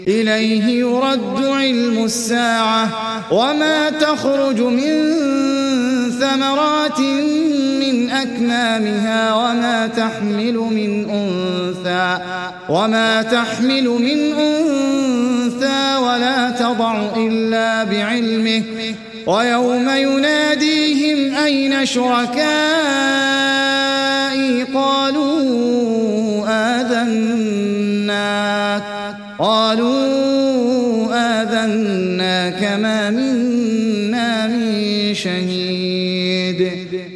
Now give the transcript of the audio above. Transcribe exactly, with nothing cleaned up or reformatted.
إليه يرد علم الساعة وما تخرج من ثمرات من أكمامها وما تحمل من أنثى وما تحمل من أنثى ولا تضع إلا بعلمه ويوم يناديهم أين شركائي قالوا آذناك قالوا آذناك ما منا من شهيد